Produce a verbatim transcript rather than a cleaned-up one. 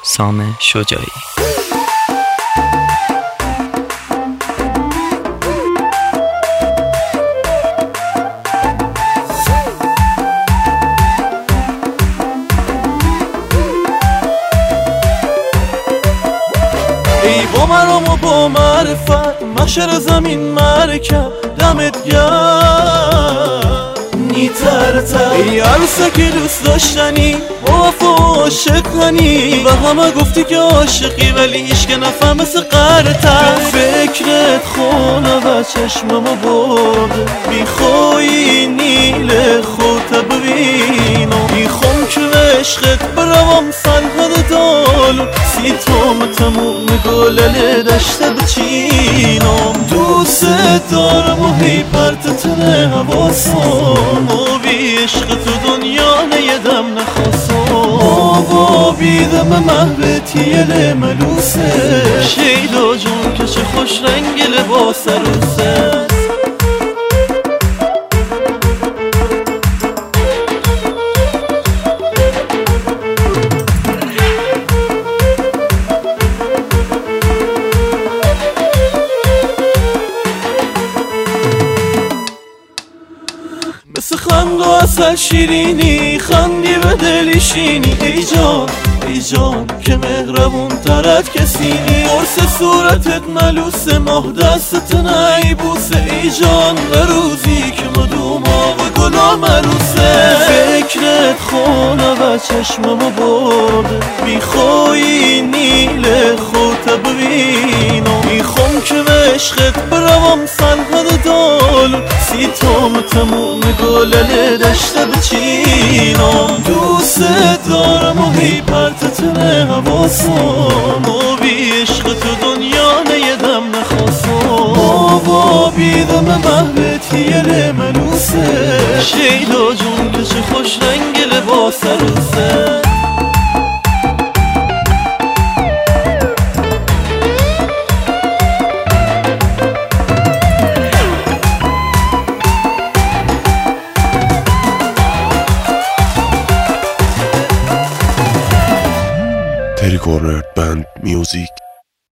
سام شجاعی. ای با مرام و با معرفت محشر زمین مرکب دمت گرم نیترتر ای عروسک دوست داشتنی با وفا عاشقانی و همه گفتی که عاشقی ولی هیچ که نفهم مثل قرتر فکرت خونه و چشممو برده میخوایی نیل خود ببینم میخوام که به عشقت بروم سرحد دالو سی توم تموم گلل دشته بچینم دوست دارم و هی پرتتنه حواسم و بی عشق تو دنیا نیدم نخواستم بابا بیدم محبتی ملوسه شیدا جون که چه خوش رنگ لباس عروسه مثل خند و اصل شیرینی خندی به دلیشینی ای جان ای جان که مهربون ترت کسی نی قرص صورتت ملوس ماه دستت نی بوسه ای جان به روزی که مدوما و گلا مروسه فکرت خونه و چشممو برده میخوایی نیل خود ببینم میخوام که به عشقت بروم سرحد دالو سی توم تموم گلل دشته بچینم دوست دارم و هی پرتتنه حواسم و بی عشق تو دنیا نیدم نخواستم بابا بیدم محبتی ملوسه شیدا جون که چه خوش رنگ لباس عروسه Teddy Corner Band Music.